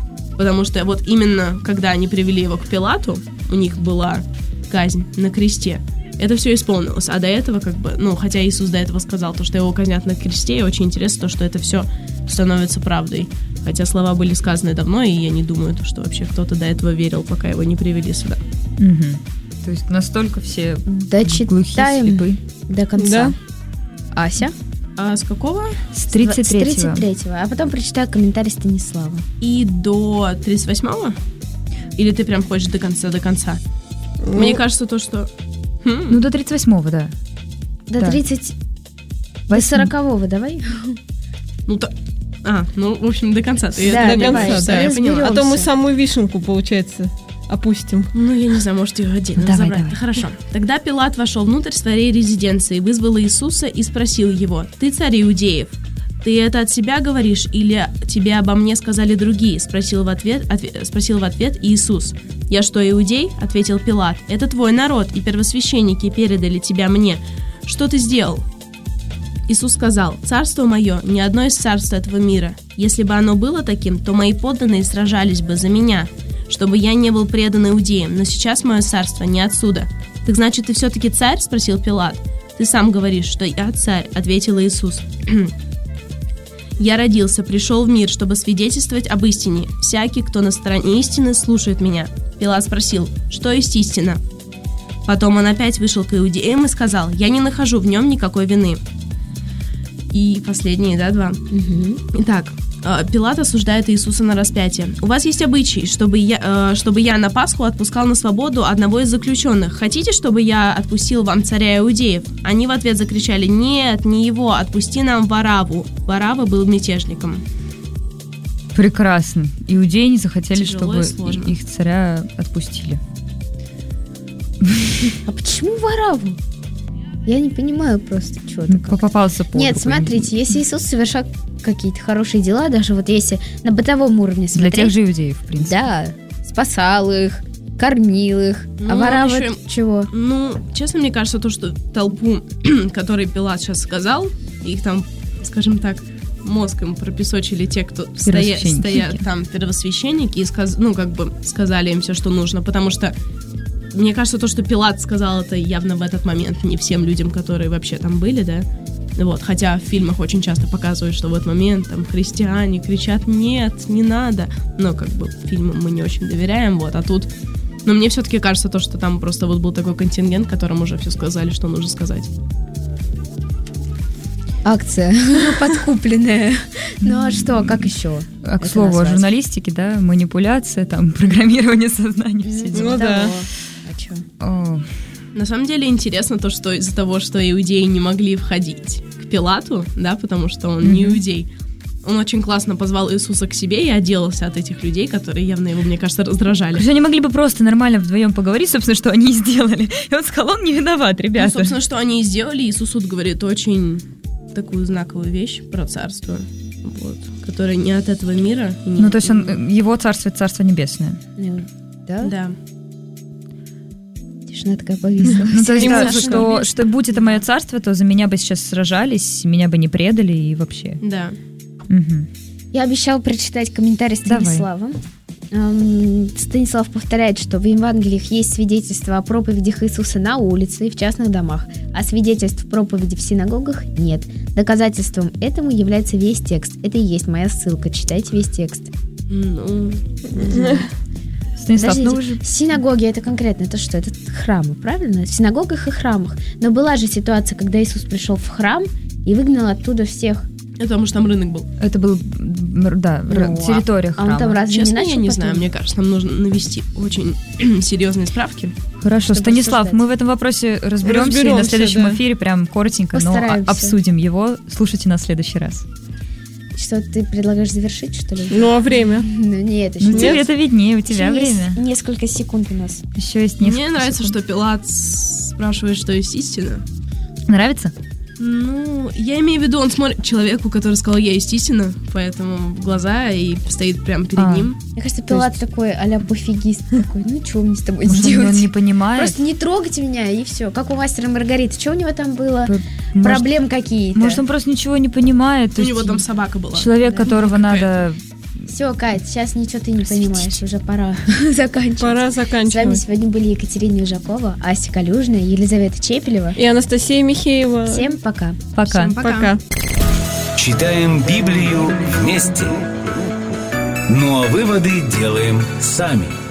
Потому что вот именно когда они привели его к Пилату, у них была казнь на кресте, это все исполнилось. А до этого хотя Иисус до этого сказал, то, что его казнят на кресте, и очень интересно то, что это все становится правдой. Хотя слова были сказаны давно, и я не думаю, что вообще кто-то до этого верил, пока его не привели сюда. Угу. То есть настолько все дочитаем глухие, до конца. Да. Ася? А с какого? С 33-го. С 33-го. А потом прочитаю комментарий Станислава. И до 38-го? Или ты прям хочешь до конца? Мне кажется, то, что... Ну, до 38-го, да. До 30... До 40-го давай. В общем, до конца. Да, до конца, да. Я поняла. А то мы самую вишенку, получается, опустим. Я не знаю, может, ее отдельно забрать. Давай. Хорошо. Тогда Пилат вошел внутрь своей резиденции, вызвал Иисуса и спросил его: «Ты царь иудеев? Ты это от себя говоришь или тебе обо мне сказали другие?» Спросил в ответ Иисус. «Я что, иудей?» — ответил Пилат. «Это твой народ, и первосвященники передали тебя мне. Что ты сделал?» Иисус сказал: «Царство мое не одно из царств этого мира. Если бы оно было таким, то мои подданные сражались бы за меня, чтобы я не был предан иудеям, но сейчас мое царство не отсюда». «Так значит, ты все-таки царь?» — спросил Пилат. «Ты сам говоришь, что я царь», — ответил Иисус. «Я родился, пришел в мир, чтобы свидетельствовать об истине. Всякий, кто на стороне истины, слушает меня». Пилат спросил: «Что есть истина?» Потом он опять вышел к иудеям и сказал: «Я не нахожу в нем никакой вины». И последние, 2. Угу. Итак, Пилат осуждает Иисуса на распятие. «У вас есть обычай, чтобы я на Пасху отпускал на свободу одного из заключенных. Хотите, чтобы я отпустил вам царя иудеев?» Они в ответ закричали: «Нет, не его, отпусти нам Варавву». Варавва был мятежником. Прекрасно. Иудеи не захотели, Тяжело чтобы их царя отпустили. А почему Варавву? Я не понимаю просто, что такое. Попался по Нет, смотрите, если Иисус совершал какие-то хорошие дела, даже вот если на бытовом уровне смотреть... Для тех же иудеев, в принципе. Да, спасал их, кормил их. А Варавва чего? Честно, мне кажется, то, что толпу, который Пилат сейчас сказал, их там, скажем так, мозгом пропесочили те, кто стоят там, первосвященники, и сказали им все, что нужно, потому что мне кажется, то, что Пилат сказал, это явно в этот момент не всем людям, которые вообще там были, да. Вот, хотя в фильмах очень часто показывают, что в этот момент там христиане кричат: «Нет, не надо». Но фильмам мы не очень доверяем, вот, а тут... Но мне все-таки кажется то, что там просто вот был такой контингент, которому уже все сказали, что нужно сказать. Акция подкупленная. Ну а что, как еще? А к слову о журналистике, да, манипуляция, там, программирование сознания, все дела. Ну да. А что? На самом деле интересно то, что из-за того, что иудеи не могли входить к Пилату, да, потому что он не иудей, он очень классно позвал Иисуса к себе и отделался от этих людей, которые явно его, мне кажется, раздражали. Они могли бы просто нормально вдвоем поговорить, собственно, что они и сделали. И он сказал: «Он не виноват, ребята». Ну, собственно, что они и сделали. Иисус тут говорит очень такую знаковую вещь про царство, вот, которое не от этого мира. Ну, то есть его царство — это царство небесное. Да? Да. Тишина такая повисла. Ну, то есть, что будь это мое царство, то за меня бы сейчас сражались, меня бы не предали и вообще. Да. Угу. Я обещала прочитать комментарий Станислава. Станислав повторяет, что в Евангелиях есть свидетельства о проповедях Иисуса на улице и в частных домах, а свидетельств проповеди в синагогах нет. Доказательством этому является весь текст. Это и есть моя ссылка. Читайте весь текст. Станислав, синагоги — это конкретно, это что? Это храмы, правильно? В синагогах и храмах. Но была же ситуация, когда Иисус пришел в храм и выгнал оттуда всех. Это потому что там рынок был. Это был, да, территория храма. А он там разве Честно, не начал я не потом? знаю, мне кажется, нам нужно навести очень серьезные справки. Хорошо, Станислав, мы в этом вопросе разберемся и на следующем эфире прям коротенько, но обсудим его. Слушайте нас в следующий раз. Что, ты предлагаешь завершить, что ли? Ну, а время? Ну, нет, еще ну, тебе это виднее, у тебя еще время. Есть несколько секунд у нас. Еще есть несколько Мне нравится, секунд. что Пилат спрашивает, что есть истина. Нравится? Ну, Я имею в виду, он смотрит человеку, который сказал: «Я есть истина», поэтому в глаза и стоит прямо перед ним. Мне кажется, Пилат такой а-ля пофигист такой: ну, что мне с тобой Может, сделать? он не понимает. Просто не трогайте меня, и все. Как у мастера Маргариты. Что у него там было? Проблем какие-то? Может, он просто ничего не понимает. У него там собака была. Человек, которого надо Все, Кать, сейчас ничего ты не понимаешь, уже пора заканчивать. Пора заканчивать. С вами сегодня были Екатерина Южакова, Ася Калюжная, Елизавета Чепелева и Анастасия Михеева. Всем пока. Пока. Всем пока. Читаем Библию вместе. Ну а выводы делаем сами.